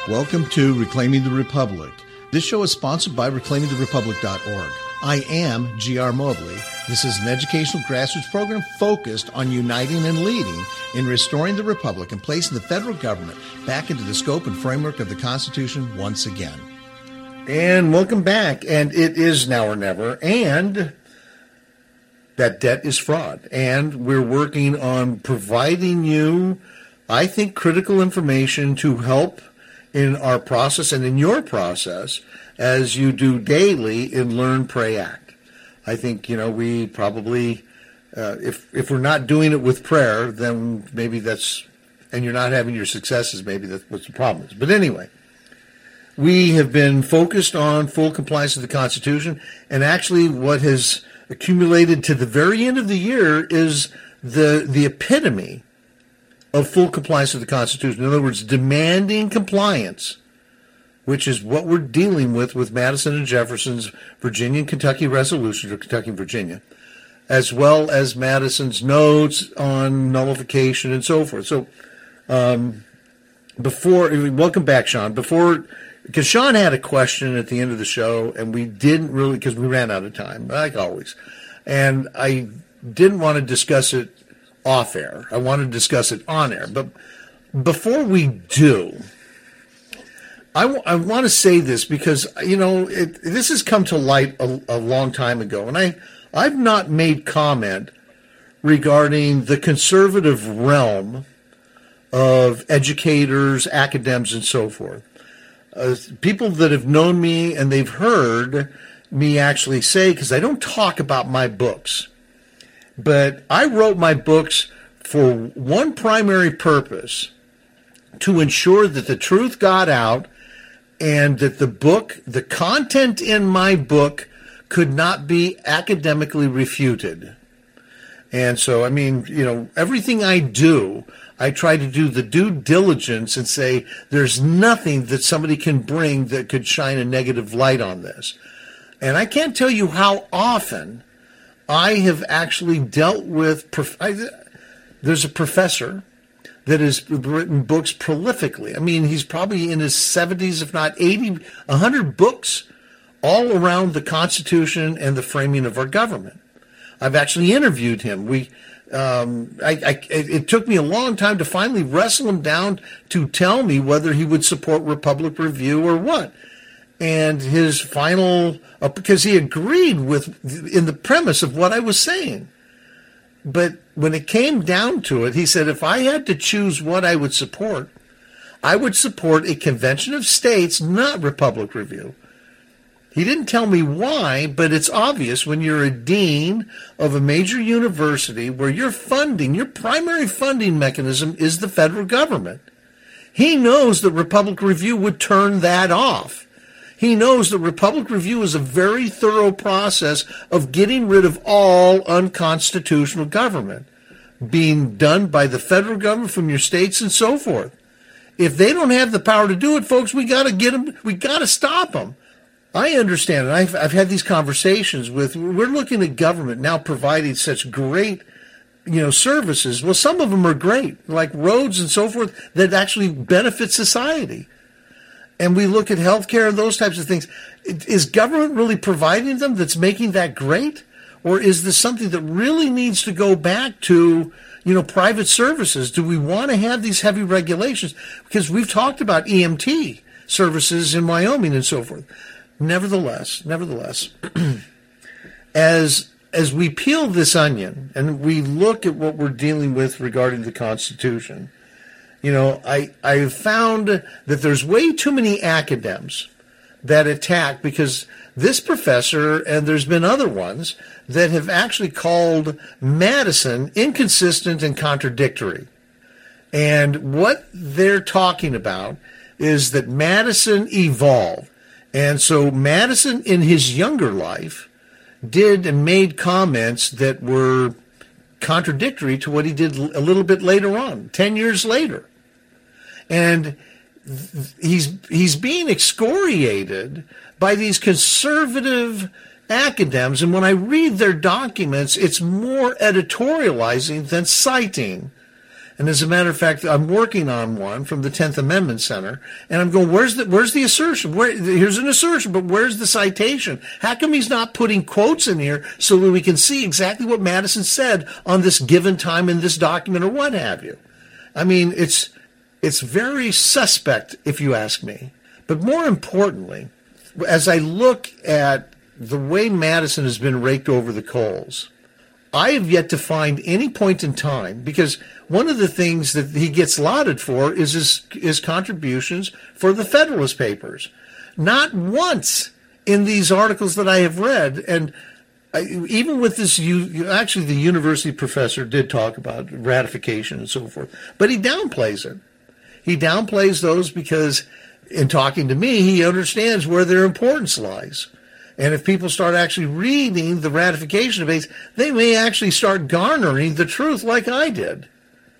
Welcome to Reclaiming the Republic. This show is sponsored by reclaimingtherepublic.org. I am G.R. Mobley. This is an educational grassroots program focused on uniting and leading in restoring the Republic and placing the federal government back into the scope and framework of the Constitution once again. And welcome back. And it is now or never. And that debt is fraud. And we're working on providing you, I think, critical information to help in our process and in your process as you do daily in Learn, Pray, Act. I think, we probably, if we're not doing it with prayer, then maybe and you're not having your successes, maybe that's what the problem is. But anyway, we have been focused on full compliance with the Constitution, and actually what has accumulated to the very end of the year is the epitome of full compliance with the Constitution. In other words, demanding compliance, which is what we're dealing with Madison and Jefferson's Virginia and Kentucky resolutions, or Kentucky and Virginia, as well as Madison's notes on nullification and so forth. So, welcome back, Sean. Because Sean had a question at the end of the show, and we didn't really, because we ran out of time, like always. And I didn't want to discuss it off air. I want to discuss it on air. But before we do, I want to say this because, this has come to light a long time ago. And I've not made comment regarding the conservative realm of educators, academics, and so forth. People that have known me and they've heard me actually say, because I don't talk about my books, but I wrote my books for one primary purpose: to ensure that the truth got out and that the content in my book could not be academically refuted. And so, everything I do, I try to do the due diligence and say there's nothing that somebody can bring that could shine a negative light on this. And I can't tell you how often I have actually dealt with, there's a professor that has written books prolifically. He's probably in his 70s, if not 80, 100 books all around the Constitution and the framing of our government. I've actually interviewed him. It took me a long time to finally wrestle him down to tell me whether he would support Republic Review or what. And his final, because he agreed in the premise of what I was saying. But when it came down to it, he said, if I had to choose what I would support a convention of states, not Republic Review. He didn't tell me why, but it's obvious when you're a dean of a major university where your primary funding mechanism is the federal government. He knows that Republic Review would turn that off. He knows that Republic Review is a very thorough process of getting rid of all unconstitutional government being done by the federal government from your states and so forth. If they don't have the power to do it, folks, we got to get them. We got to stop them. I understand, and I've had these conversations we're looking at government now providing such great, services. Well, some of them are great, like roads and so forth, that actually benefit society. And we look at healthcare and those types of things. Is government really providing them that's making that great? Or is this something that really needs to go back to, private services? Do we want to have these heavy regulations? Because we've talked about EMT services in Wyoming and so forth. Nevertheless, as we peel this onion and we look at what we're dealing with regarding the Constitution, I've found that there's way too many academics that attack, because this professor, and there's been other ones, that have actually called Madison inconsistent and contradictory. And what they're talking about is that Madison evolved. And so Madison, in his younger life, did and made comments that were contradictory to what he did a little bit later on, 10 years later. And he's being excoriated by these conservative academics. And when I read their documents, it's more editorializing than citing. And as a matter of fact, I'm working on one from the 10th Amendment Center, and I'm going, where's the assertion? Here's an assertion, but where's the citation? How come he's not putting quotes in here so that we can see exactly what Madison said on this given time in this document or what have you? I mean, it's very suspect, if you ask me. But more importantly, as I look at the way Madison has been raked over the coals, I have yet to find any point in time, because one of the things that he gets lauded for is his contributions for the Federalist Papers. Not once in these articles that I have read, and even with this, actually the university professor did talk about ratification and so forth, but he downplays it. He downplays those because in talking to me, he understands where their importance lies. And if people start actually reading the ratification debates, they may actually start garnering the truth like I did.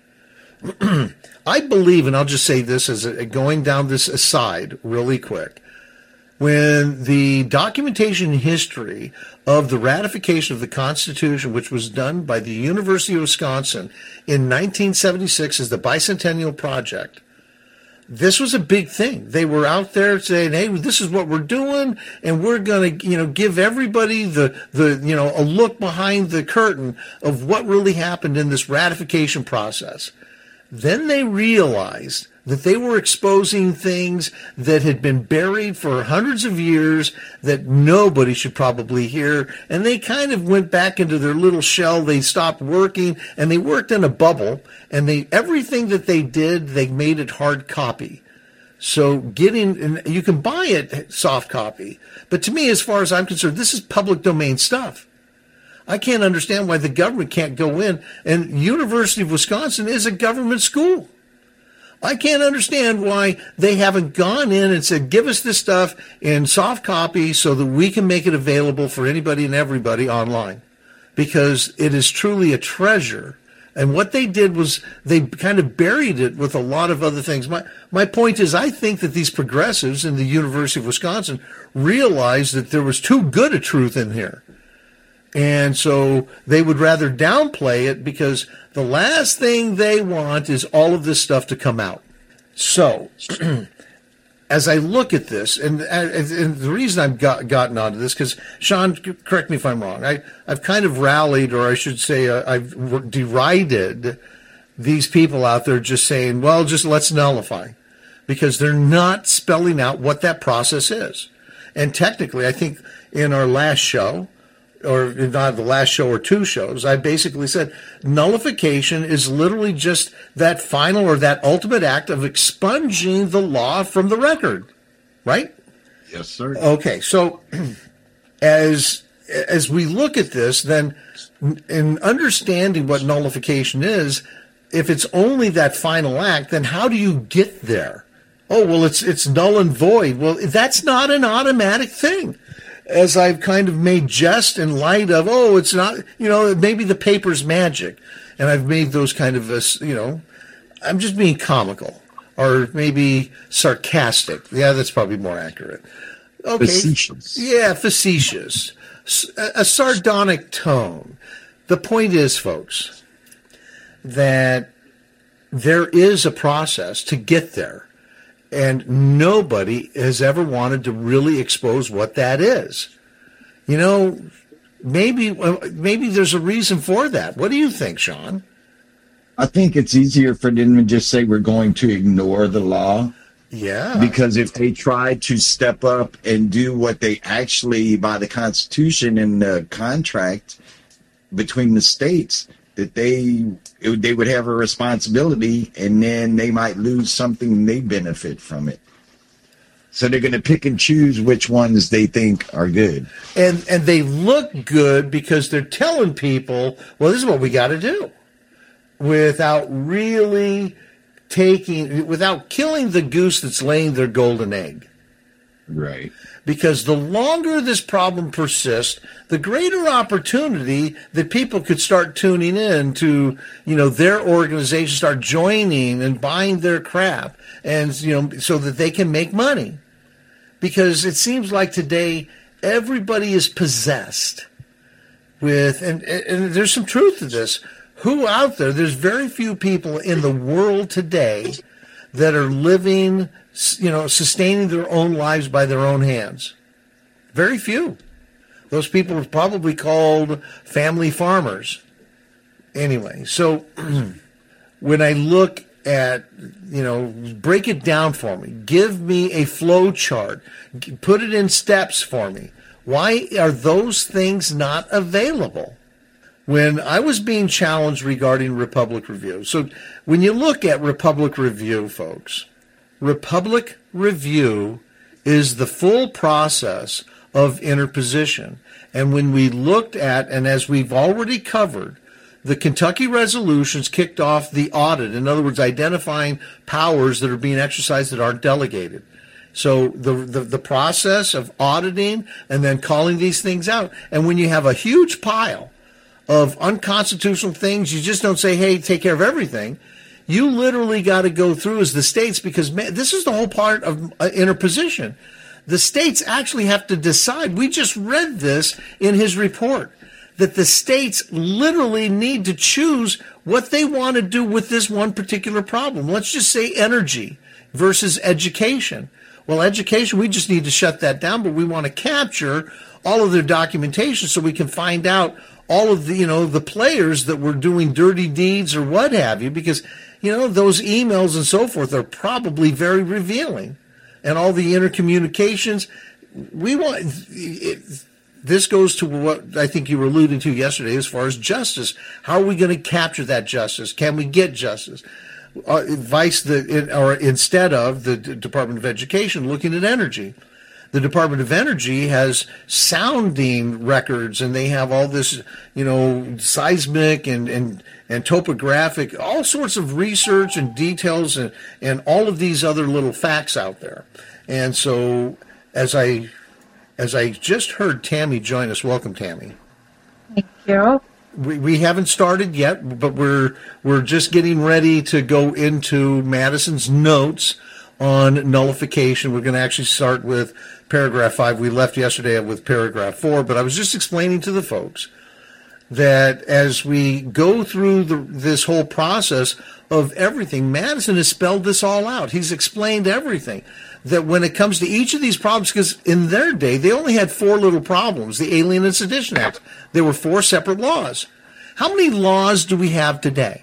I believe, and I'll just say this as going down this aside really quick, when the documentation history of the ratification of the Constitution, which was done by the University of Wisconsin in 1976 as the Bicentennial Project, this was a big thing. They were out there saying, hey, this is what we're doing, and we're going to, give everybody a look behind the curtain of what really happened in this ratification process. Then they realized that they were exposing things that had been buried for hundreds of years that nobody should probably hear, and they kind of went back into their little shell. They stopped working, and they worked in a bubble, and everything that they did, they made it hard copy. So and you can buy it soft copy, but to me, as far as I'm concerned, this is public domain stuff. I can't understand why the government can't go in, and University of Wisconsin is a government school. I can't understand why they haven't gone in and said, give us this stuff in soft copy so that we can make it available for anybody and everybody online, because it is truly a treasure. And what they did was they kind of buried it with a lot of other things. My point is, I think that these progressives in the University of Wisconsin realized that there was too good a truth in here. And so they would rather downplay it, because the last thing they want is all of this stuff to come out. So as I look at this, and the reason I've gotten onto this, because, Sean, correct me if I'm wrong, I've kind of rallied, or I should say I've derided these people out there just saying, well, just let's nullify, because they're not spelling out what that process is. And technically, I think in our last show, or not the last show or two shows, I basically said nullification is literally just that final or that ultimate act of expunging the law from the record, right? Yes, sir. Okay, so as we look at this, then in understanding what nullification is, if it's only that final act, then how do you get there? Oh, well, it's null and void. Well, that's not an automatic thing. As I've kind of made jest and light of, it's not, maybe the paper's magic. And I've made those kind of, I'm just being comical or maybe sarcastic. Yeah, that's probably more accurate. Okay. Facetious. Yeah, facetious. A sardonic tone. The point is, folks, that there is a process to get there. And nobody has ever wanted to really expose what that is. Maybe there's a reason for that. What do you think, Sean? I think it's easier for them to just say we're going to ignore the law. Yeah. Because if they try to step up and do what they actually, by the Constitution and the contract between the states, that they would have a responsibility, and then they might lose something they benefit from it. So they're going to pick and choose which ones they think are good. And they look good because they're telling people, well, this is what we got to do, without really without killing the goose that's laying their golden egg. Right. Because the longer this problem persists, the greater opportunity that people could start tuning in to, their organization, start joining and buying their crap, and, so that they can make money. Because it seems like today everybody is possessed with, and there's some truth to this. Who out there? There's very few people in the world today that are living, sustaining their own lives by their own hands. Very few. Those people are probably called family farmers. Anyway, so when I look at, break it down for me. Give me a flow chart. Put it in steps for me. Why are those things not available? When I was being challenged regarding Republic Review. So when you look at Republic Review, folks, Republic Review is the full process of interposition. And when we looked at, and as we've already covered, the Kentucky resolutions kicked off the audit. In other words, identifying powers that are being exercised that aren't delegated. So the process of auditing and then calling these things out. And when you have a huge pile of unconstitutional things, you just don't say, hey, take care of everything. You literally got to go through as the states, because this is the whole part of interposition. The states actually have to decide. We just read this in his report, that the states literally need to choose what they want to do with this one particular problem. Let's just say energy versus education. Well, education, we just need to shut that down, but we want to capture all of their documentation so we can find out all of the, the players that were doing dirty deeds or what have you, because, those emails and so forth are probably very revealing. And all the intercommunications, this goes to what I think you were alluding to yesterday as far as justice. How are we going to capture that justice? Can we get justice? Instead of the Department of Education looking at energy. The Department of Energy has sounding records, and they have all this, seismic and topographic, all sorts of research and details and all of these other little facts out there. And so as I just heard Tammy join us, welcome, Tammy. Thank you. We haven't started yet, but we're just getting ready to go into Madison's notes on nullification. We're going to actually start with paragraph 5. We left yesterday with paragraph 4, but I was just explaining to the folks that as we go through this whole process of everything, Madison has spelled this all out. He's explained everything. That when it comes to each of these problems, because in their day, they only had 4 little problems, the Alien and Sedition Act. There were 4 separate laws. How many laws do we have today?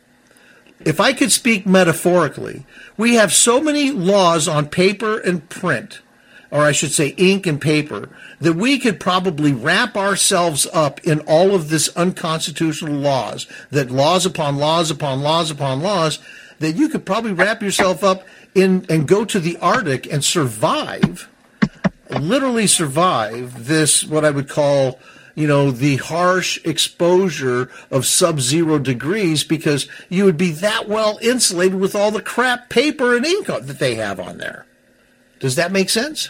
If I could speak metaphorically, we have so many laws on paper and print, or I should say ink and paper, that we could probably wrap ourselves up in all of this unconstitutional laws, that laws upon laws upon laws upon laws, that you could probably wrap yourself up in and go to the Arctic and survive, literally survive this, what I would call, the harsh exposure of sub-zero degrees, because you would be that well insulated with all the crap paper and ink that they have on there. Does that make sense?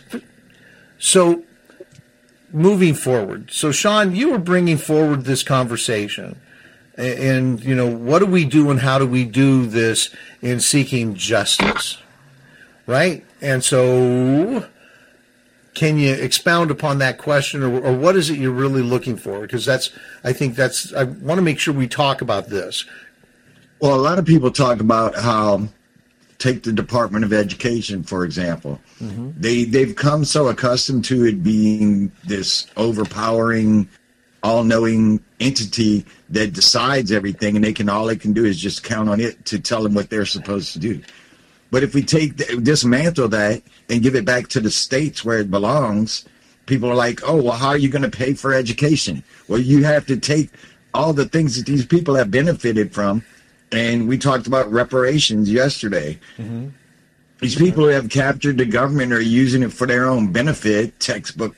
So, moving forward. So, Sean, you were bringing forward this conversation. And, what do we do and how do we do this in seeking justice? Right? And so, can you expound upon that question, or what is it you're really looking for? Because I want to make sure we talk about this. Well, a lot of people talk about how, take the Department of Education, for example. Mm-hmm. They've come so accustomed to it being this overpowering, all-knowing entity that decides everything, and all they can do is just count on it to tell them what they're supposed to do. But if we dismantle that and give it back to the states where it belongs, people are like, oh, well, how are you going to pay for education? Well, you have to take all the things that these people have benefited from. And we talked about reparations yesterday. Mm-hmm. These people who have captured the government are using it for their own benefit, textbook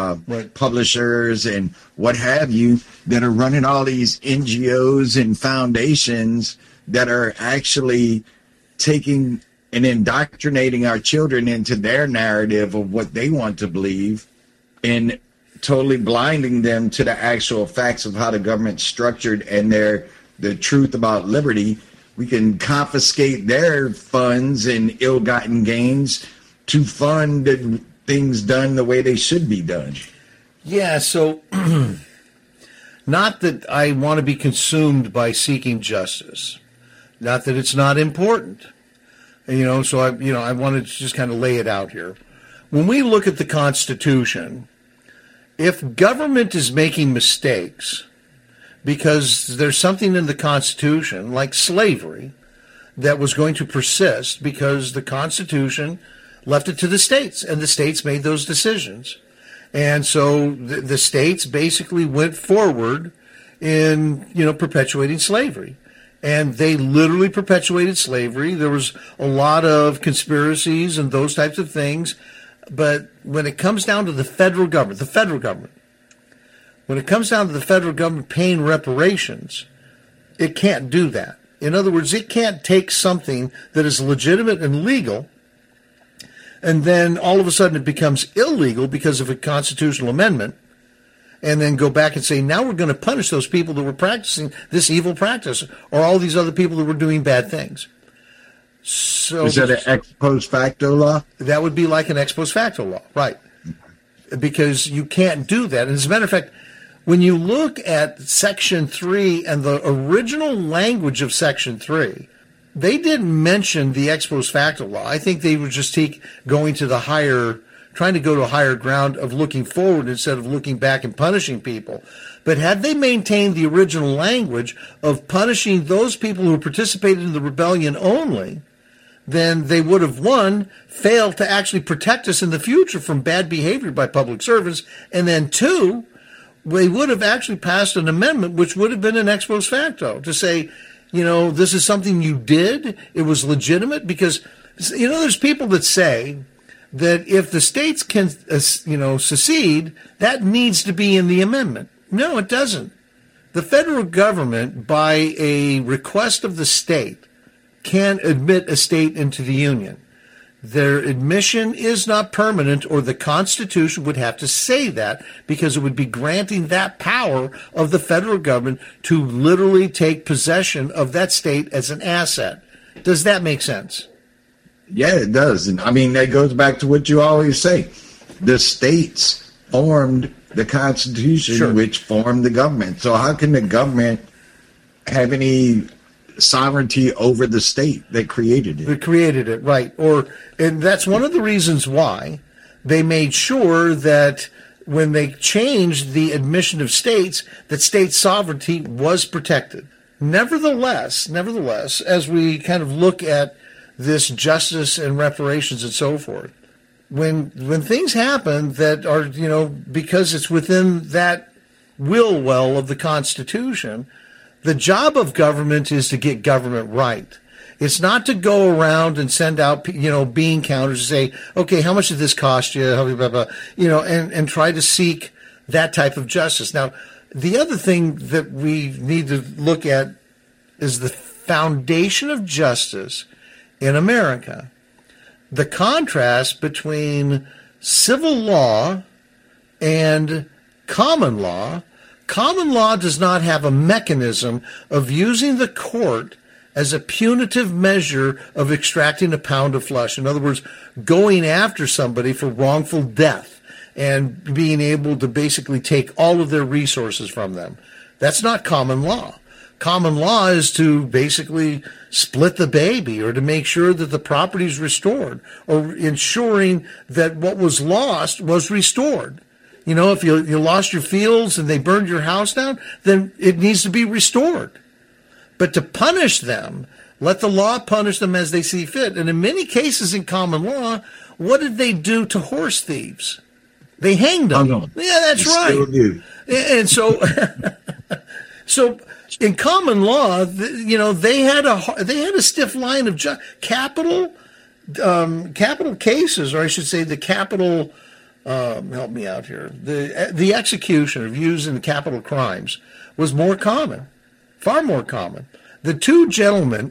publishers and what have you, that are running all these NGOs and foundations that are actually taking and indoctrinating our children into their narrative of what they want to believe, and totally blinding them to the actual facts of how the government's structured and the truth about liberty. We can confiscate their funds and ill-gotten gains to fund things done the way they should be done. Yeah, so Not that I want to be consumed by seeking justice. Not that it's not important. So I wanted to just kind of lay it out here. When we look at the Constitution, if government is making mistakes because there's something in the Constitution, like slavery, that was going to persist because the Constitution left it to the states, and the states made those decisions. And so the states basically went forward in, perpetuating slavery. And they literally perpetuated slavery. There was a lot of conspiracies and those types of things. But when it comes down to the federal government, when it comes down to the federal government paying reparations, it can't do that. In other words, it can't take something that is legitimate and legal, and then all of a sudden it becomes illegal because of a constitutional amendment, and then go back and say, now we're going to punish those people that were practicing this evil practice, or all these other people that were doing bad things. So is that an ex post facto law? That would be like an ex post facto law, right? Because you can't do that. And as a matter of fact, when you look at Section 3 and the original language of Section 3, they didn't mention the ex post facto law. I think they were just trying to go to a higher ground of looking forward instead of looking back and punishing people. But had they maintained the original language of punishing those people who participated in the rebellion only, then they would have, one, failed to actually protect us in the future from bad behavior by public servants, and then two, they would have actually passed an amendment which would have been an ex post facto to say, this is something you did, it was legitimate, because, there's people that say that if the states can, secede, that needs to be in the amendment. No, it doesn't. The federal government, by a request of the state, can admit a state into the Union. Their admission is not permanent, or the Constitution would have to say that, because it would be granting that power of the federal government to literally take possession of that state as an asset. Does that make sense? Yeah, it does. And that goes back to what you always say. The states formed the Constitution, sure, which formed the government. So how can the government have any sovereignty over the state that created it? That created it, right. And that's one of the reasons why they made sure that when they changed the admission of states, that state sovereignty was protected. Nevertheless, as we kind of look at this justice and reparations and so forth, when things happen that are, because it's within that will well of the Constitution, the job of government is to get government right. It's not to go around and send out, bean counters and say, okay, how much did this cost you? Blah, blah, and try to seek that type of justice. Now, the other thing that we need to look at is the foundation of justice in America. The contrast between civil law and common law. Common law does not have a mechanism of using the court as a punitive measure of extracting a pound of flesh. In other words, going after somebody for wrongful death and being able to basically take all of their resources from them. That's not common law. Common law is to basically split the baby, or to make sure that the property is restored, or ensuring that what was lost was restored. If you lost your fields and they burned your house down, then it needs to be restored. But to punish them, let the law punish them as they see fit. And in many cases in common law, what did they do to horse thieves? They hanged them. Oh, no. Yeah, that's right. Still do. And so, so in common law, they had a stiff line of capital cases, or I should say, the capital. Help me out here. The execution of using capital crimes was more common, far more common. The two gentlemen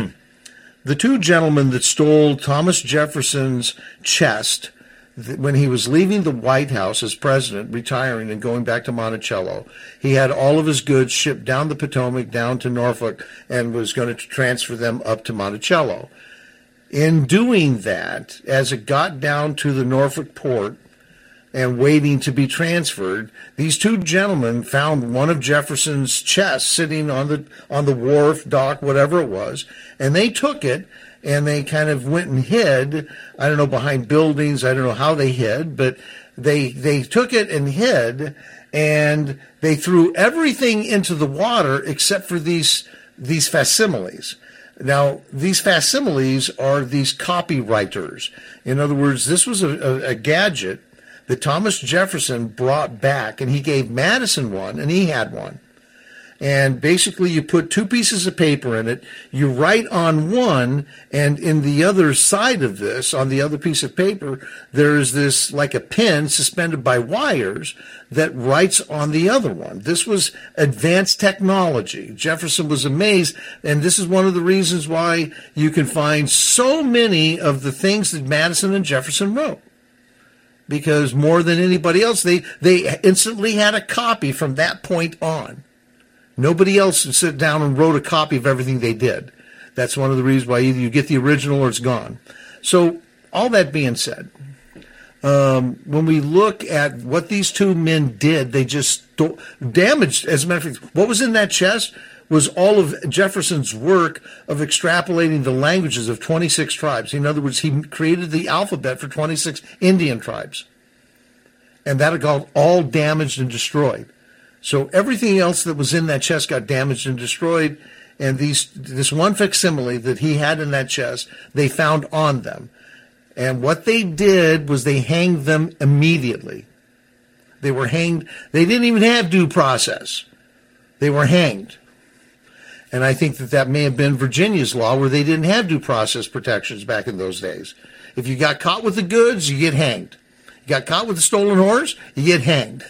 that stole Thomas Jefferson's chest when he was leaving the White House as president, retiring and going back to Monticello, he had all of his goods shipped down the Potomac, down to Norfolk, and was going to transfer them up to Monticello. In doing that, as it got down to the Norfolk port, and waiting to be transferred, these two gentlemen found one of Jefferson's chests sitting on the wharf, dock, whatever it was, and they took it and they kind of went and hid. I don't know, behind buildings. I don't know how they hid, but they took it and hid, and they threw everything into the water except for these facsimiles. Now, these facsimiles are these copywriters. In other words, this was a gadget that Thomas Jefferson brought back, and he gave Madison one, and he had one. And basically, you put two pieces of paper in it, you write on one, and in the other side of this, on the other piece of paper, there's this, like a pen suspended by wires that writes on the other one. This was advanced technology. Jefferson was amazed, and this is one of the reasons why you can find so many of the things that Madison and Jefferson wrote. Because more than anybody else, they instantly had a copy from that point on. Nobody else would sit down and wrote a copy of everything they did. That's one of the reasons why either you get the original or it's gone. So all that being said, when we look at what these two men did, they just damaged. As a matter of fact, what was in that chest was all of Jefferson's work of extrapolating the languages of 26 tribes. In other words, he created the alphabet for 26 Indian tribes. And that got all damaged and destroyed. So everything else that was in that chest got damaged and destroyed. And this one facsimile that he had in that chest, they found on them. And what they did was they hanged them immediately. They were hanged. They didn't even have due process. They were hanged. And I think that may have been Virginia's law, where they didn't have due process protections back in those days. If you got caught with the goods, you get hanged. You got caught with the stolen horse, you get hanged.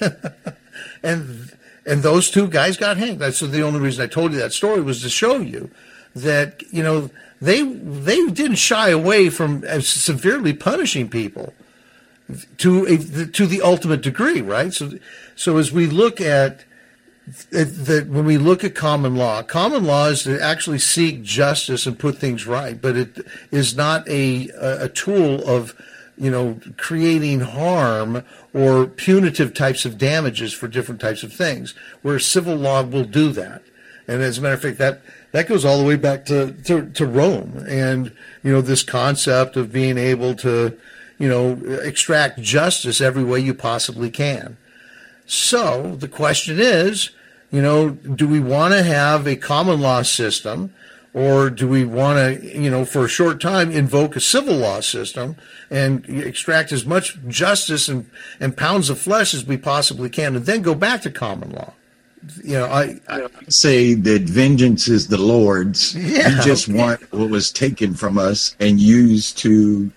and those two guys got hanged. That's the only reason I told you that story, was to show you that, you know, they didn't shy away from severely punishing people to the ultimate degree, right? So as we look at when we look at common law is to actually seek justice and put things right, but it is not a tool of, you know, creating harm or punitive types of damages for different types of things, where civil law will do that. And as a matter of fact, that goes all the way back to Rome, and, you know, this concept of being able to, you know, extract justice every way you possibly can. So the question is, you know, do we want to have a common law system, or do we want to, you know, for a short time invoke a civil law system and extract as much justice and pounds of flesh as we possibly can, and then go back to common law? You know, I say that vengeance is the Lord's. Yeah, we just want what was taken from us and used to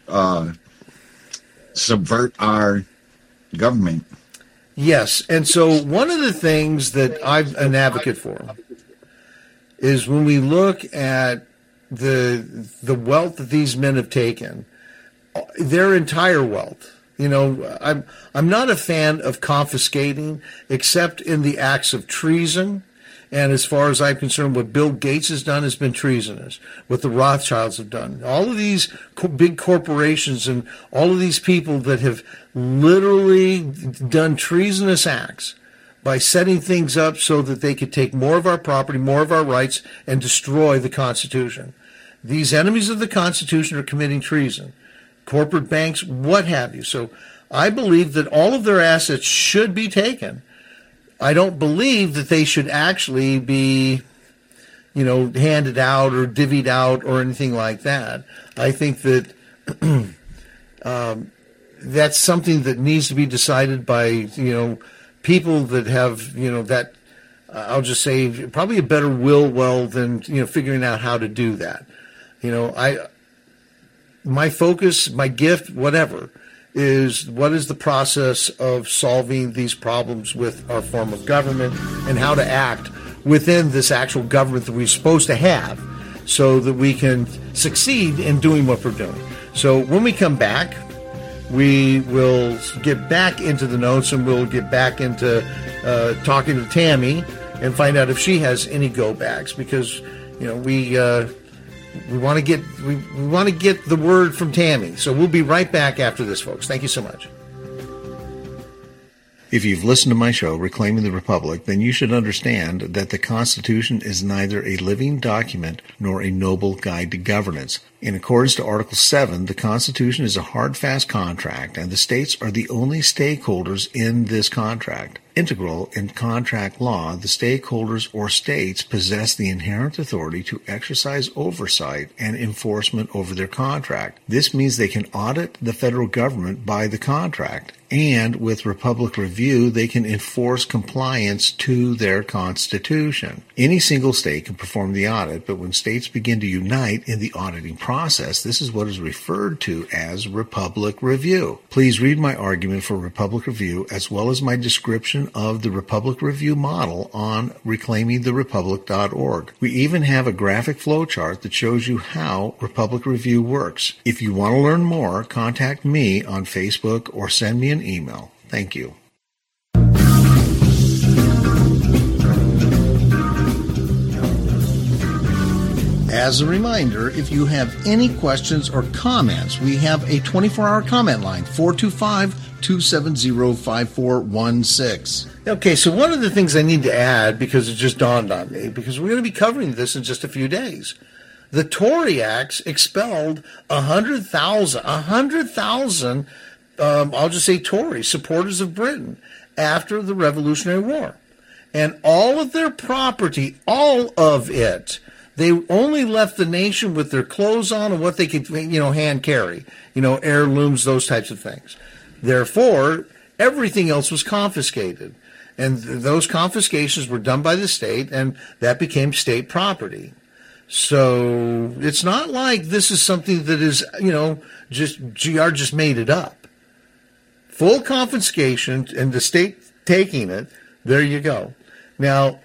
subvert our government. Yes, and so one of the things that I'm an advocate for is when we look at the wealth that these men have taken, their entire wealth. You know, I'm not a fan of confiscating, except in the acts of treason. And as far as I'm concerned, what Bill Gates has done has been treasonous. What the Rothschilds have done. All of these big corporations and all of these people that have literally done treasonous acts by setting things up so that they could take more of our property, more of our rights, and destroy the Constitution. These enemies of the Constitution are committing treason. Corporate banks, what have you. So I believe that all of their assets should be taken. I don't believe that they should actually be, you know, handed out or divvied out or anything like that. I think that that's something that needs to be decided by, you know, people that have, you know, that, I'll just say, probably a better will than, you know, figuring out how to do that. You know, my focus, my gift, whatever, is what is the process of solving these problems with our form of government and how to act within this actual government that we're supposed to have so that we can succeed in doing what we're doing. So when we come back, we will get back into the notes and we'll get back into talking to Tammy and find out if she has any go backs, because, you know, we want to get the word from Tammy. So we'll be right back after this, folks. Thank you so much. If you've listened to my show, Reclaiming the Republic, then you should understand that the Constitution is neither a living document nor a noble guide to governance. In accordance to Article 7, the Constitution is a hard, fast contract, and the states are the only stakeholders in this contract. Integral in contract law, the stakeholders or states possess the inherent authority to exercise oversight and enforcement over their contract. This means they can audit the federal government by the contract, and with Republic Review, they can enforce compliance to their Constitution. Any single state can perform the audit, but when states begin to unite in the auditing process, this is what is referred to as Republic Review. Please read my argument for Republic Review as well as my description of the Republic Review model on reclaimingtherepublic.org. We even have a graphic flowchart that shows you how Republic Review works. If you want to learn more, contact me on Facebook or send me an email. Thank you. As a reminder, if you have any questions or comments, we have a 24-hour comment line, 425-270-5416. Okay, so one of the things I need to add, because it just dawned on me, because we're going to be covering this in just a few days. The Tory Acts expelled 100,000, I'll just say Tory, supporters of Britain, after the Revolutionary War. And all of their property, all of it, they only left the nation with their clothes on and what they could, hand carry, heirlooms, those types of things. Therefore, everything else was confiscated. And those confiscations were done by the state, and that became state property. So it's not like this is something that is, just GR just made it up. Full confiscation and the state taking it, there you go. Now,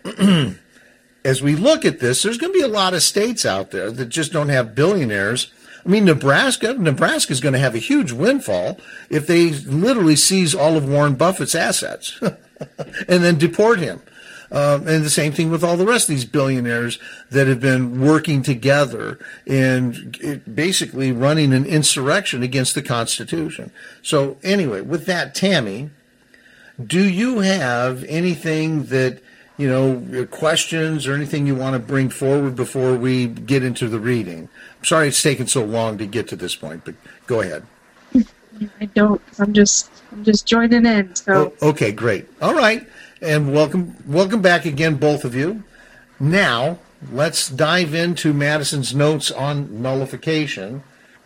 as we look at this, there's going to be a lot of states out there that just don't have billionaires. I mean, Nebraska is going to have a huge windfall if they literally seize all of Warren Buffett's assets and then deport him. And the same thing with all the rest of these billionaires that have been working together and basically running an insurrection against the Constitution. So anyway, with that, Tammy, do you have anything that, questions or anything you want to bring forward before we get into the reading? I'm sorry it's taken so long to get to this point, but go ahead. I don't. I'm just joining in. So okay, great. All right. And welcome back again, both of you. Now, let's dive into Madison's notes on nullification.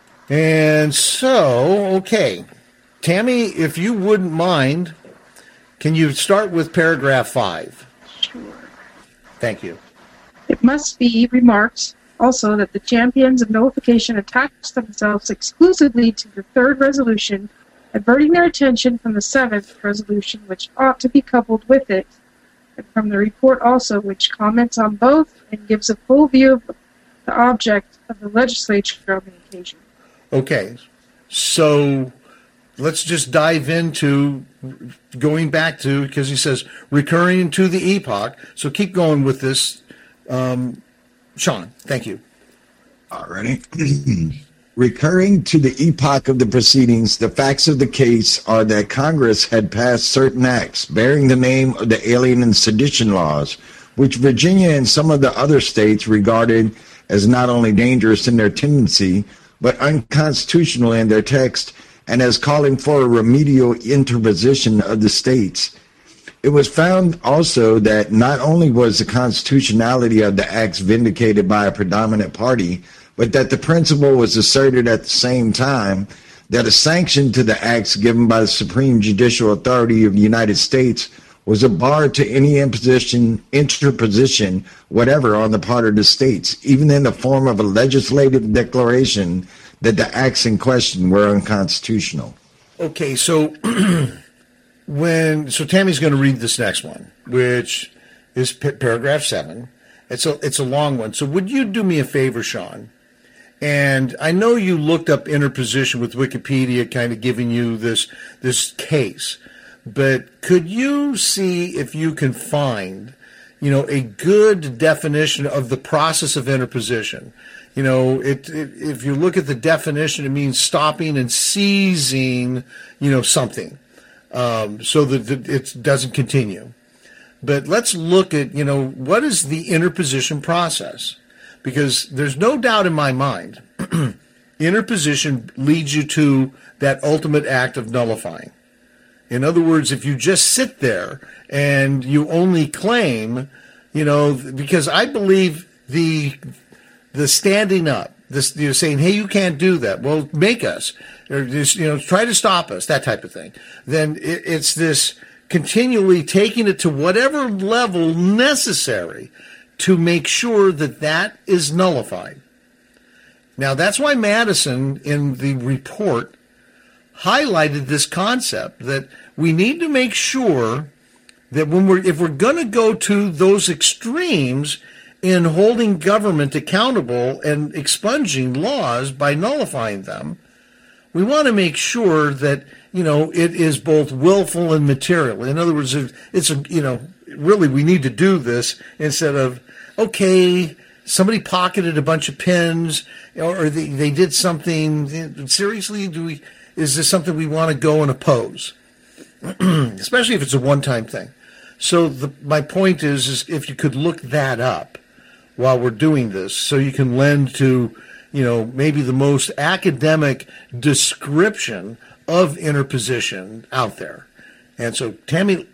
And so, okay, Tammy, if you wouldn't mind, can you start with paragraph 5? Sure. Thank you. It must be remarked also that the champions of nullification attach themselves exclusively to the third resolution, averting their attention from the seventh resolution, which ought to be coupled with it, and from the report also, which comments on both and gives a full view of the object of the legislature on the occasion. Okay, so let's just dive into going back to, because he says recurring to the epoch. So keep going with this, Sean. Thank you. All righty. Recurring to the epoch of the proceedings, the facts of the case are that Congress had passed certain acts bearing the name of the Alien and Sedition laws, which Virginia and some of the other states regarded as not only dangerous in their tendency, but unconstitutional in their text, and as calling for a remedial interposition of the states. It was found also that not only was the constitutionality of the acts vindicated by a predominant party, but that the principle was asserted at the same time that a sanction to the acts given by the Supreme Judicial Authority of the United States was a bar to any interposition, whatever, on the part of the states, even in the form of a legislative declaration that the acts in question were unconstitutional. Okay, so Tammy's going to read this next one, which is paragraph 7. It's a long one. So would you do me a favor, Sean? And I know you looked up interposition with Wikipedia, kind of giving you this case, but could you see if you can find, a good definition of the process of interposition? If you look at the definition, it means stopping and seizing, something. so that it doesn't continue. But let's look at, what is the interposition process? Because there's no doubt in my mind, interposition leads you to that ultimate act of nullifying. In other words, if you just sit there and you only claim, because I believe the standing up, this, you're saying, hey, you can't do that. Well, make us, or just, try to stop us, that type of thing. Then it's this continually taking it to whatever level necessary to make sure that that is nullified. Now, that's why Madison, in the report, highlighted this concept that we need to make sure that if we're going to go to those extremes in holding government accountable and expunging laws by nullifying them, we want to make sure that, it is both willful and material. In other words, really we need to do this instead of, okay, somebody pocketed a bunch of pens or they did something. Seriously, is this something we want to go and oppose? Especially if it's a one-time thing. So my point is if you could look that up while we're doing this, so you can lend to, maybe the most academic description of interposition out there. And so, Tammy,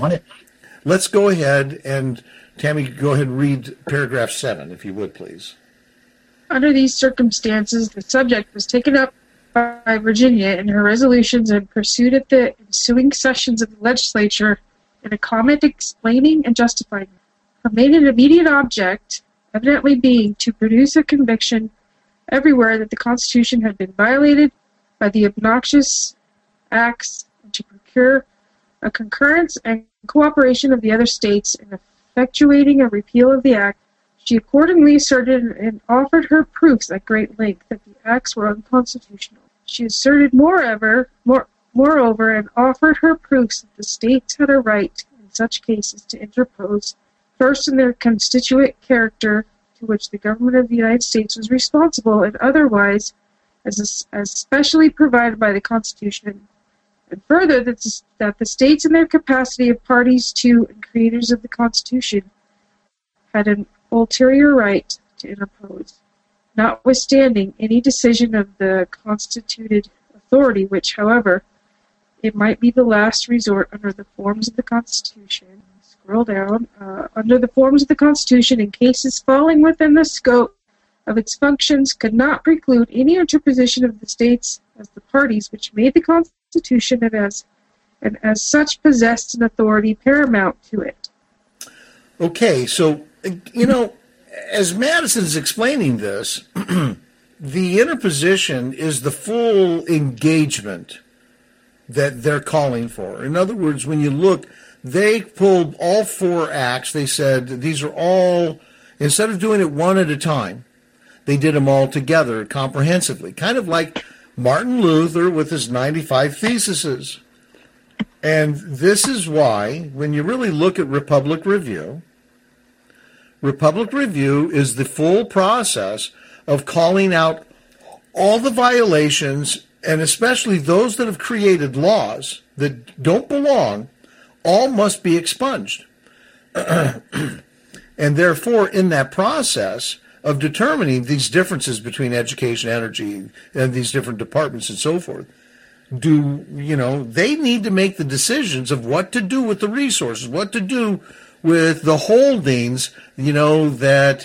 let's go ahead and, Tammy, go ahead and read paragraph 7, if you would, please. Under these circumstances, the subject was taken up by Virginia in her resolutions and pursued at the ensuing sessions of the legislature in a comment explaining and justifying it. Her main and immediate object evidently being to produce a conviction everywhere that the Constitution had been violated by the obnoxious acts and to procure a concurrence and cooperation of the other states in effectuating a repeal of the act. She accordingly asserted and offered her proofs at great length that the acts were unconstitutional. She asserted moreover, and offered her proofs that the states had a right in such cases to interpose, first in their constituent character to which the government of the United States was responsible, and otherwise as specially provided by the Constitution, and further that the states in their capacity of parties to and creators of the Constitution had an ulterior right to interpose, notwithstanding any decision of the constituted authority, which, however, it might be the last resort under the forms of the Constitution. Scroll down. Under the forms of the Constitution, in cases falling within the scope of its functions, could not preclude any interposition of the states as the parties which made the Constitution and as such possessed an authority paramount to it. Okay, so, as Madison's explaining this, the interposition is the full engagement that they're calling for. In other words, when you look, they pulled all 4 acts. They said these are all, instead of doing it one at a time, they did them all together comprehensively, kind of like Martin Luther with his 95 Theses. And this is why, when you really look at Republic Review is the full process of calling out all the violations, and especially those that have created laws that don't belong, all must be expunged. And therefore, in that process of determining these differences between education, energy, and these different departments and so forth, they need to make the decisions of what to do with the resources, what to do with the holdings, that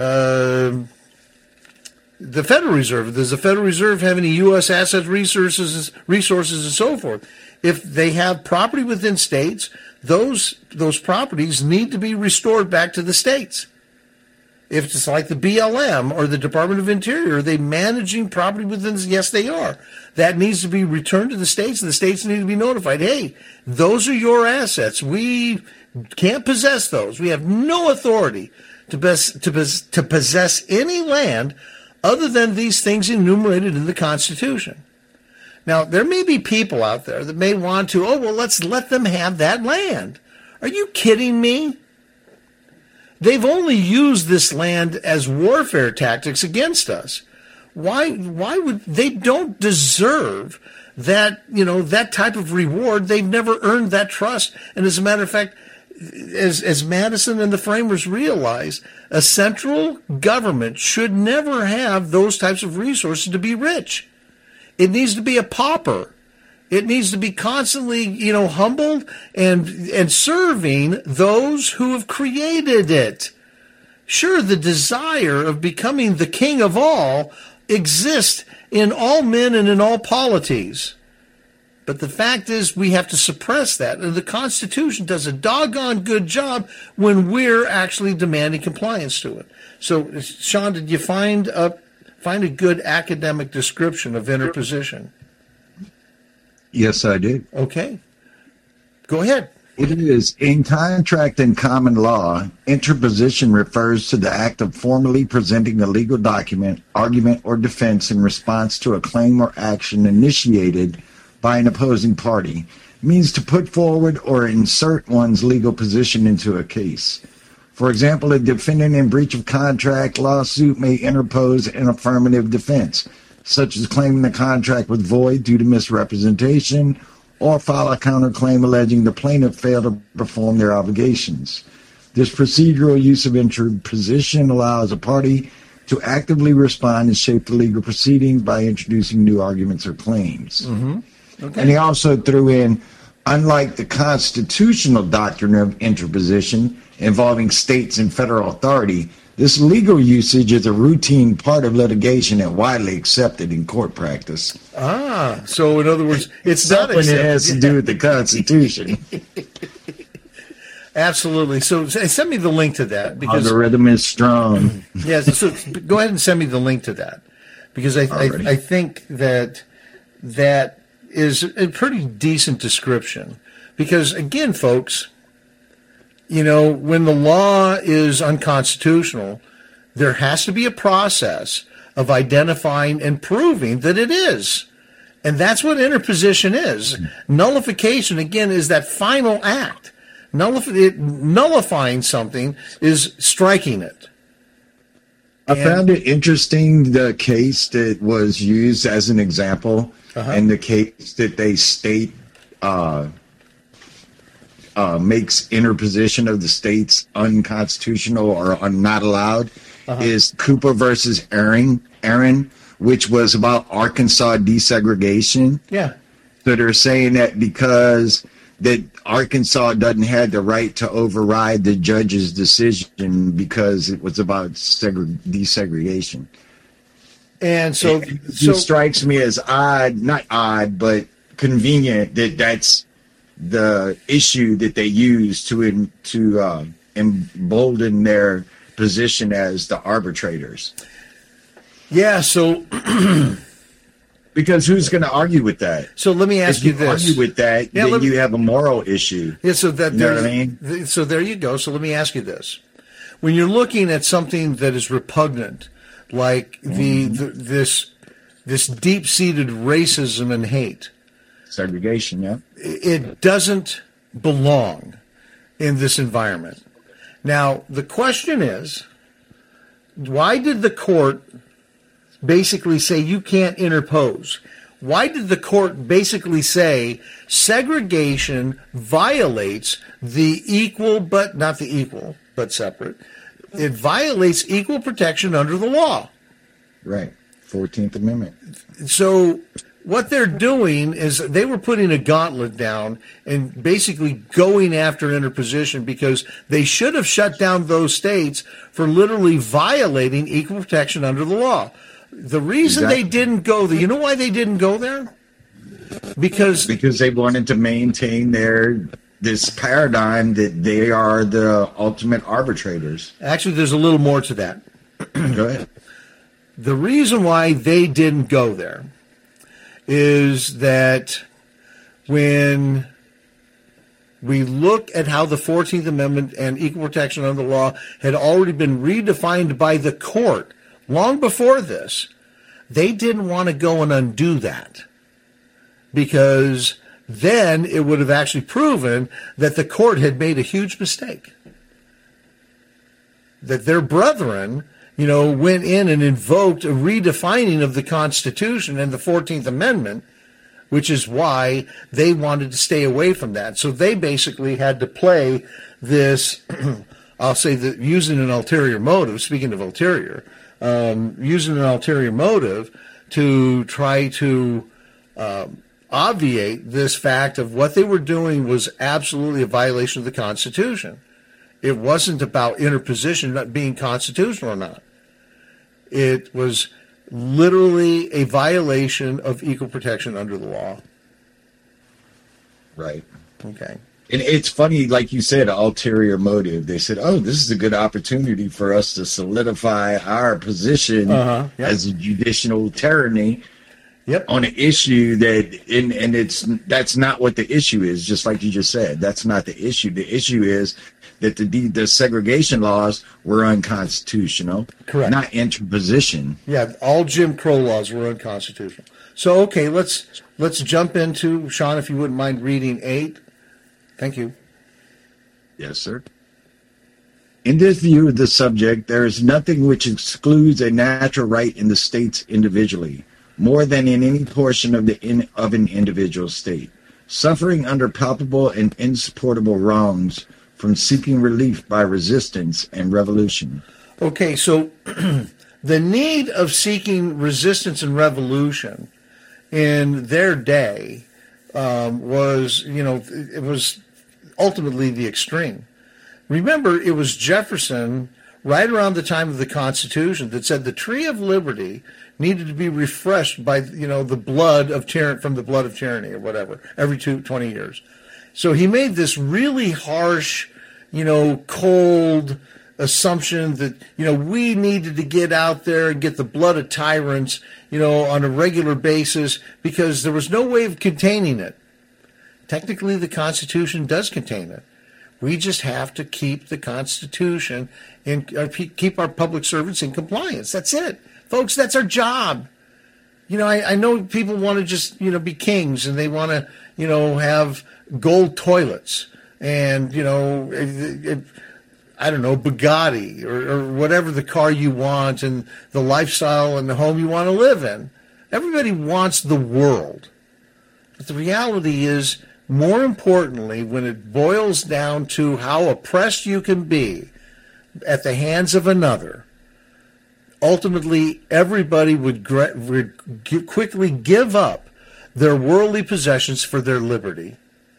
the Federal Reserve, does the Federal Reserve have any U.S. assets, resources, and so forth? If they have property within states, those properties need to be restored back to the states. If it's like the BLM or the Department of Interior, are they managing property within? Yes, they are. That needs to be returned to the states, and the states need to be notified. Hey, those are your assets. We can't possess those. We have no authority to possess any land other than these things enumerated in the Constitution. Now, there may be people out there that may want to, let's let them have that land. Are you kidding me? They've only used this land as warfare tactics against us. Why would they don't deserve that, that type of reward. They've never earned that trust. And as a matter of fact, as Madison and the framers realized, a central government should never have those types of resources to be rich. It needs to be a pauper. It needs to be constantly, humbled and serving those who have created it. Sure, the desire of becoming the king of all exists in all men and in all polities. But the fact is, we have to suppress that. And the Constitution does a doggone good job when we're actually demanding compliance to it. So, Sean, did you find a good academic description of interposition? Yes, I did. Okay. Go ahead. It is, in contract and common law, interposition refers to the act of formally presenting a legal document, argument, or defense in response to a claim or action initiated by an opposing party. It means to put forward or insert one's legal position into a case. For example, a defendant in breach of contract lawsuit may interpose an affirmative defense, such as claiming the contract was void due to misrepresentation, or file a counterclaim alleging the plaintiff failed to perform their obligations. This procedural use of interposition allows a party to actively respond and shape the legal proceedings by introducing new arguments or claims. Mm-hmm. Okay. And he also threw in, unlike the constitutional doctrine of interposition involving states and federal authority, this legal usage is a routine part of litigation and widely accepted in court practice. So in other words, it's not when it has to do with the Constitution. Absolutely. So send me the link to that, because the rhythm is strong. Yes. So go ahead and send me the link to that, because I think that is a pretty decent description. Because again, folks, when the law is unconstitutional, there has to be a process of identifying and proving that it is. And that's what interposition is. Nullification, again, is that final act. Nullifying something is striking it. I found it interesting, the case that was used as an example, and the case that they state makes interposition of the states unconstitutional or not allowed is Cooper versus Aaron, which was about Arkansas desegregation. Yeah. So they're saying that because that Arkansas doesn't have the right to override the judge's decision because it was about desegregation. And so it strikes me as not odd, but convenient that that's the issue that they use to embolden their position as the arbitrators. Yeah, so because who's going to argue with that? So let me ask you this: argue with that, then you have a moral issue. Yeah, so that you know what I mean. So there you go. So let me ask you this: when you're looking at something that is repugnant, like this deep-seated racism and hate. Segregation, yeah. It doesn't belong in this environment. Now, the question is, why did the court basically say you can't interpose? Why did the court basically say segregation violates the equal, but not the equal, but separate? It violates equal protection under the law. Right. 14th Amendment. So what they're doing is they were putting a gauntlet down and basically going after interposition because they should have shut down those states for literally violating equal protection under the law. The reason they didn't go there, you know why they didn't go there? Because they wanted to maintain this paradigm that they are the ultimate arbitrators. Actually, there's a little more to that. Go ahead. The reason why they didn't go there is that when we look at how the 14th Amendment and equal protection under the law had already been redefined by the court long before this, they didn't want to go and undo that because then it would have actually proven that the court had made a huge mistake, that their brethren went in and invoked a redefining of the Constitution and the 14th Amendment which is why they wanted to stay away from that. So they basically had to play this, I'll say that using an ulterior motive, speaking of ulterior, using an ulterior motive to try to obviate this fact of what they were doing was absolutely a violation of the Constitution. It wasn't about interposition not being constitutional or not. It was literally a violation of equal protection under the law. Right. Okay. And it's funny, like you said, ulterior motive. They said, oh, this is a good opportunity for us to solidify our position as a judicial tyranny on an issue that's not what the issue is, just like you just said. That's not the issue. The issue is that the segregation laws were unconstitutional. Correct. Not interposition. Yeah, all Jim Crow laws were unconstitutional. So, okay, let's jump into, Sean, if you wouldn't mind reading 8. Thank you. Yes, sir. In this view of the subject, there is nothing which excludes a natural right in the states individually, more than in any portion of an individual state, suffering under palpable and insupportable wrongs from seeking relief by resistance and revolution. Okay, so the need of seeking resistance and revolution in their day was, it was ultimately the extreme. Remember, it was Jefferson, right around the time of the Constitution, that said the tree of liberty needed to be refreshed by, the blood of from the blood of tyranny or whatever, every 20 years. So he made this really harsh, cold assumption that, we needed to get out there and get the blood of tyrants, on a regular basis because there was no way of containing it. Technically, the Constitution does contain it. We just have to keep the Constitution and keep our public servants in compliance. That's it. Folks, that's our job. I know people want to just, be kings and they want to, have gold toilets and, I don't know, Bugatti or whatever the car you want and the lifestyle and the home you want to live in. Everybody wants the world. But the reality is, more importantly, when it boils down to how oppressed you can be at the hands of another, ultimately everybody would quickly give up their worldly possessions for their liberty.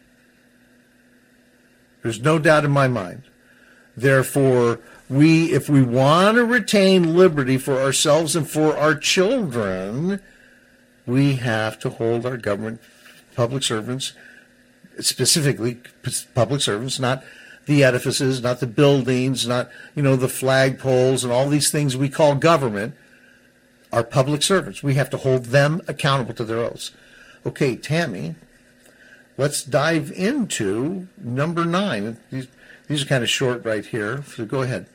There's no doubt in my mind. Therefore, if we want to retain liberty for ourselves and for our children, we have to hold our government, public servants, specifically public servants, not the edifices, not the buildings, not, the flagpoles and all these things we call government, are public servants. We have to hold them accountable to their oaths. Okay, Tammy, let's dive into number 9. These are kind of short right here, so go ahead.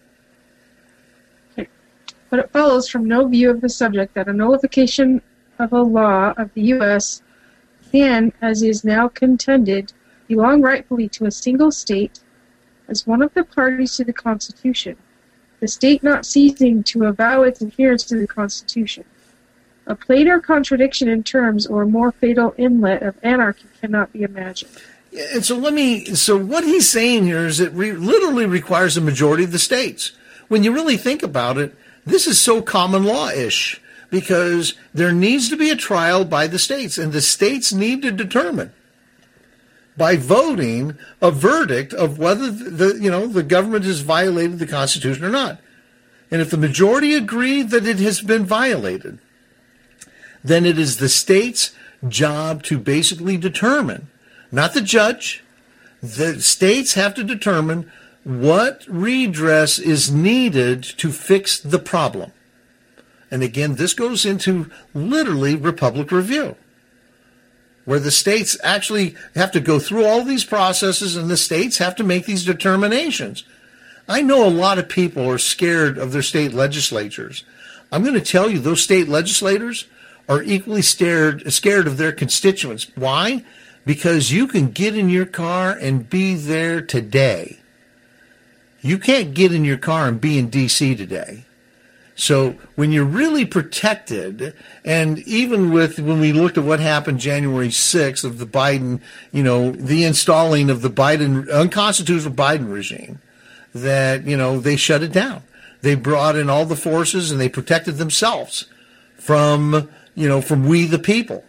Okay. But it follows from no view of the subject that a nullification of a law of the U.S. can, as is now contended, belong rightfully to a single state as one of the parties to the Constitution, the state not ceasing to avow its adherence to the Constitution. A plainer contradiction in terms or more fatal inlet of anarchy cannot be imagined. And so what he's saying here is it literally requires a majority of the states. When you really think about it, this is so common law-ish because there needs to be a trial by the states, and the states need to determine by voting a verdict of whether the government has violated the Constitution or not. And if the majority agree that it has been violated, then it is the state's job to basically determine, not the judge, the states have to determine what redress is needed to fix the problem. And again, this goes into literally Republic Review, where the states actually have to go through all these processes and the states have to make these determinations. I know a lot of people are scared of their state legislatures. I'm going to tell you, those state legislators are equally scared of their constituents. Why? Because you can get in your car and be there today. You can't get in your car and be in D.C. today. So when you're really protected, and even when we looked at what happened January 6th of the Biden, the installing of the unconstitutional Biden regime, that, they shut it down. They brought in all the forces and they protected themselves from we the people.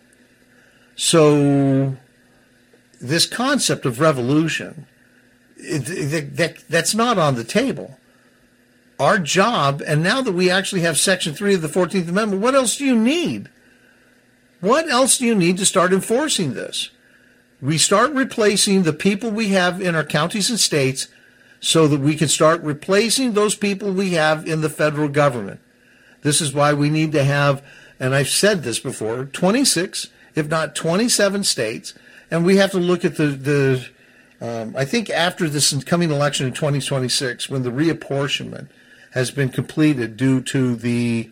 So this concept of revolution, that's not on the table. Our job, and now that we actually have Section 3 of the 14th Amendment, what else do you need? What else do you need to start enforcing this? We start replacing the people we have in our counties and states so that we can start replacing those people we have in the federal government. This is why we need to have, and I've said this before, 26, if not 27 states, and we have to look at I think after this coming election in 2026, when the reapportionment has been completed due to the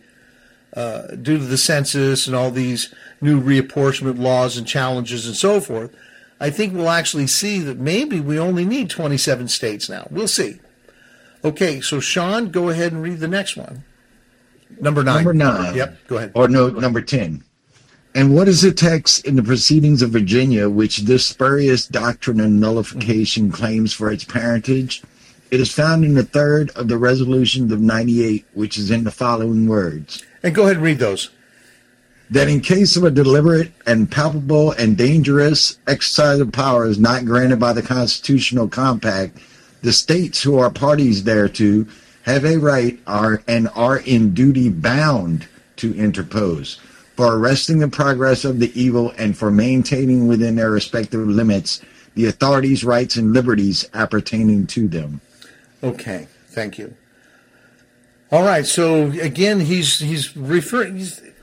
census and all these new reapportionment laws and challenges and so forth, I think we'll actually see that maybe we only need 27 states now. We'll see. Okay, so Sean, go ahead and read the next one. Number 9. Number 9. Yep, go ahead. Or no, number 10. And what is the text in the proceedings of Virginia which this spurious doctrine of nullification claims for its parentage? It is found in the third of the resolutions of 98, which is in the following words. And go ahead and read those. That in case of a deliberate and palpable and dangerous exercise of powers not granted by the constitutional compact, the states who are parties thereto have a right and are in duty bound to interpose for arresting the progress of the evil and for maintaining within their respective limits the authorities, rights, and liberties appertaining to them. Okay, thank you. All right, so again, he's referring.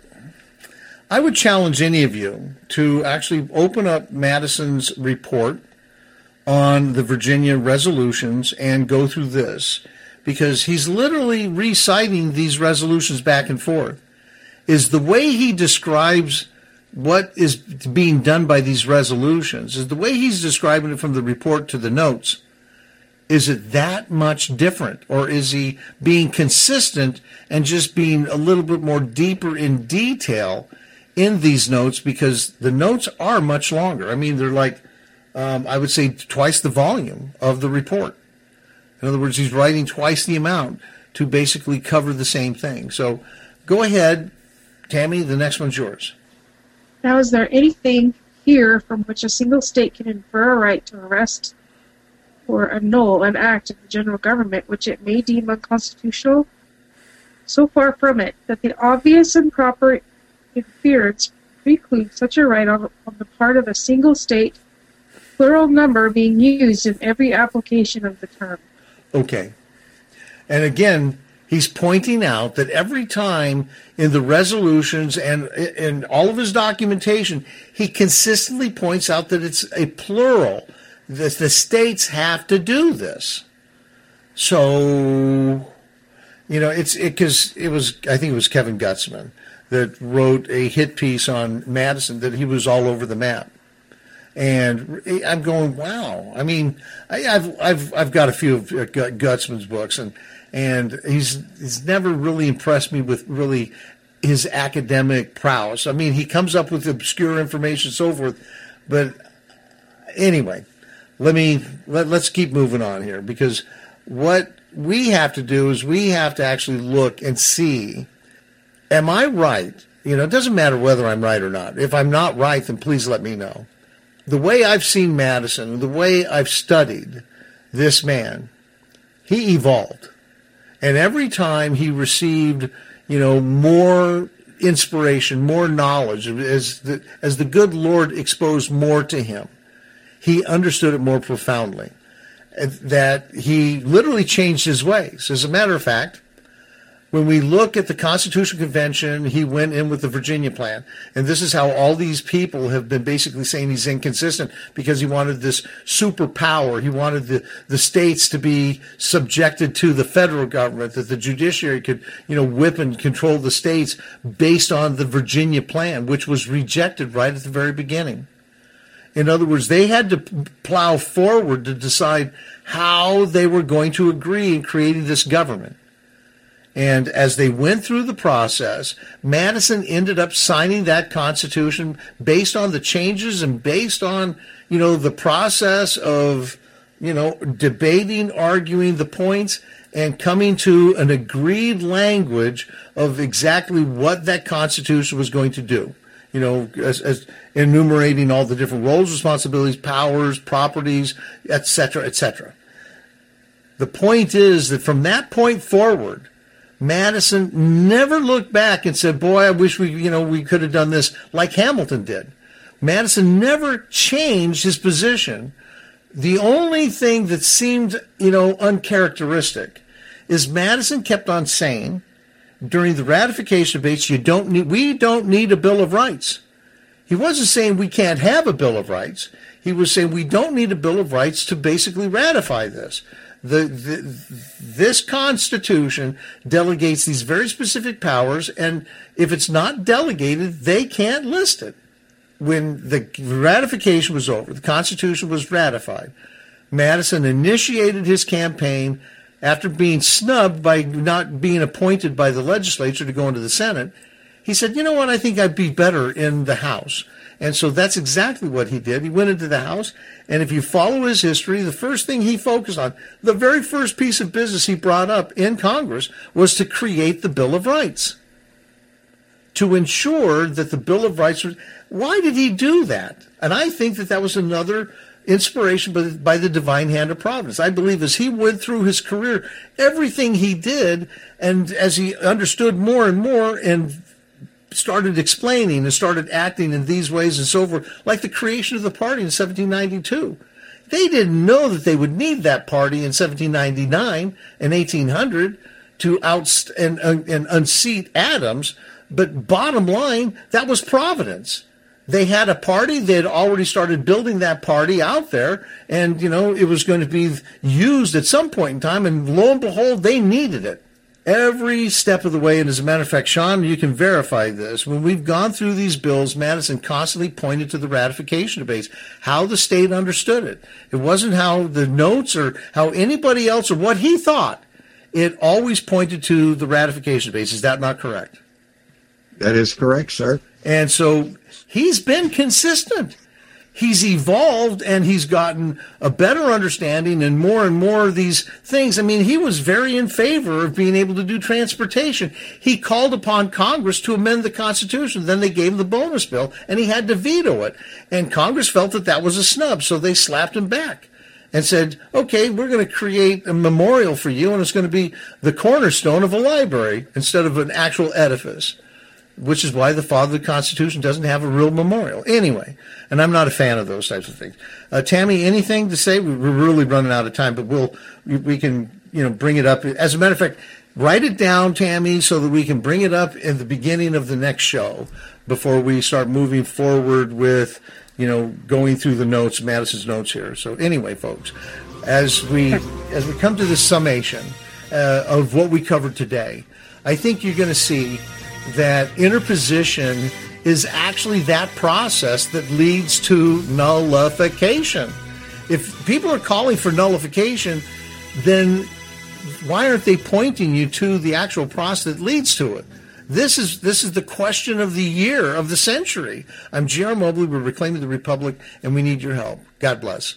I would challenge any of you to actually open up Madison's report on the Virginia resolutions and go through this, because he's literally reciting these resolutions back and forth. Is the way he describes what is being done by these resolutions, is the way he's describing it from the report to the notes. Is it that much different, or is he being consistent and just being a little bit more deeper in detail in these notes, because the notes are much longer? I mean, they're like, I would say twice the volume of the report. In other words, he's writing twice the amount to basically cover the same thing. So go ahead, Tammy, the next one's yours. Now, is there anything here from which a single state can infer a right to arrest or annul an act of the general government which it may deem unconstitutional? So far from it, that the obvious and proper interference precludes such a right on the part of a single state, plural number being used in every application of the term. Okay. And again, he's pointing out that every time in the resolutions and in all of his documentation, he consistently points out that it's a plural. The states have to do this. So, I think it was Kevin Gutzman that wrote a hit piece on Madison that he was all over the map. And I'm going, wow. I mean, I've got a few of Gutzman's books, and he's never really impressed me with really his academic prowess. I mean, he comes up with obscure information and so forth, but anyway. Let's keep moving on here, because what we have to do is we have to actually look and see, am I right? It doesn't matter whether I'm right or not. If I'm not right, then please let me know. The way I've seen Madison, the way I've studied this man, he evolved. And every time he received, more inspiration, more knowledge, as the good Lord exposed more to him, he understood it more profoundly, that he literally changed his ways. As a matter of fact, when we look at the Constitutional Convention, he went in with the Virginia Plan. And this is how all these people have been basically saying he's inconsistent, because he wanted this superpower. He wanted the states to be subjected to the federal government, that the judiciary could, whip and control the states based on the Virginia Plan, which was rejected right at the very beginning. In other words, they had to plow forward to decide how they were going to agree in creating this government. And as they went through the process, Madison ended up signing that Constitution based on the changes and based on, the process of, debating, arguing the points, and coming to an agreed language of exactly what that Constitution was going to do. As enumerating all the different roles, responsibilities, powers, properties, etc., etc. The point is that from that point forward, Madison never looked back and said, boy, I wish we could have done this like Hamilton did. Madison never changed his position. The only thing that seemed, uncharacteristic is Madison kept on saying during the ratification debates, we don't need a Bill of Rights. He wasn't saying we can't have a Bill of Rights. He was saying we don't need a Bill of Rights to basically ratify this. This Constitution delegates these very specific powers, and if it's not delegated, they can't list it. When the ratification was over, the Constitution was ratified, Madison initiated his campaign after being snubbed by not being appointed by the legislature to go into the Senate. He said, you know what, I think I'd be better in the House. And so that's exactly what he did. He went into the House, and if you follow his history, the first thing he focused on, the very first piece of business he brought up in Congress was to create the Bill of Rights, to ensure that the Bill of Rights was... Why did he do that? And I think that was another inspiration by the divine hand of providence. I believe as he went through his career, everything he did, and as he understood more and more and started explaining and started acting in these ways and so forth, like the creation of the party in 1792. They didn't know that they would need that party in 1799 and 1800 to unseat Adams, but bottom line, that was providence. They had a party. They had already started building that party out there, and, it was going to be used at some point in time, and lo and behold, they needed it. Every step of the way, and as a matter of fact, Sean, you can verify this. When we've gone through these bills, Madison constantly pointed to the ratification debates, how the state understood it. It wasn't how the notes or how anybody else or what he thought. It always pointed to the ratification debates. Is that not correct? That is correct, sir. And so he's been consistent. He's evolved, and he's gotten a better understanding and more of these things. I mean, he was very in favor of being able to do transportation. He called upon Congress to amend the Constitution. Then they gave him the bonus bill, and he had to veto it. And Congress felt that was a snub, so they slapped him back and said, okay, we're going to create a memorial for you, and it's going to be the cornerstone of a library instead of an actual edifice, which is why the father of the Constitution doesn't have a real memorial. Anyway, and I'm not a fan of those types of things. Tammy, anything to say? We're really running out of time, but we can bring it up. As a matter of fact, write it down, Tammy, so that we can bring it up in the beginning of the next show before we start moving forward with going through the notes, Madison's notes here. So anyway, folks, as we come to the summation of what we covered today, I think you're going to see that interposition is actually that process that leads to nullification. If people are calling for nullification, then why aren't they pointing you to the actual process that leads to it? This is the question of the year, of the century. I'm J.R. Mobley. We're Reclaiming the Republic, and we need your help. God bless.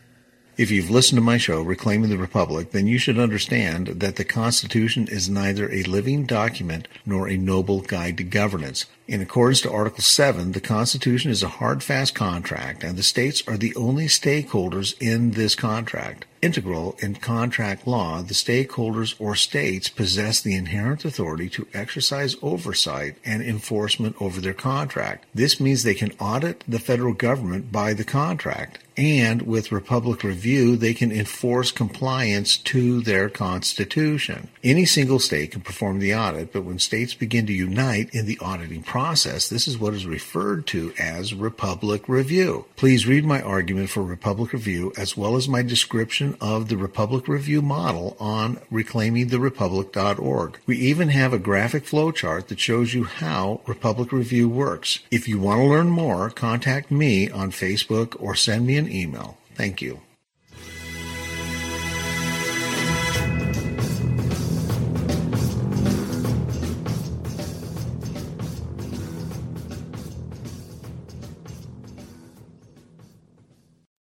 If you've listened to my show, Reclaiming the Republic, then you should understand that the Constitution is neither a living document nor a noble guide to governance. In accordance to Article 7, the Constitution is a hard, fast contract, and the states are the only stakeholders in this contract. Integral in contract law, the stakeholders or states possess the inherent authority to exercise oversight and enforcement over their contract. This means they can audit the federal government by the contract, and with Republic Review, they can enforce compliance to their Constitution. Any single state can perform the audit, but when states begin to unite in the auditing process, this is what is referred to as Republic Review. Please read my argument for Republic Review as well as my description of the Republic Review model on reclaimingtherepublic.org. We even have a graphic flowchart that shows you how Republic Review works. If you want to learn more, contact me on Facebook or send me an email. Thank you.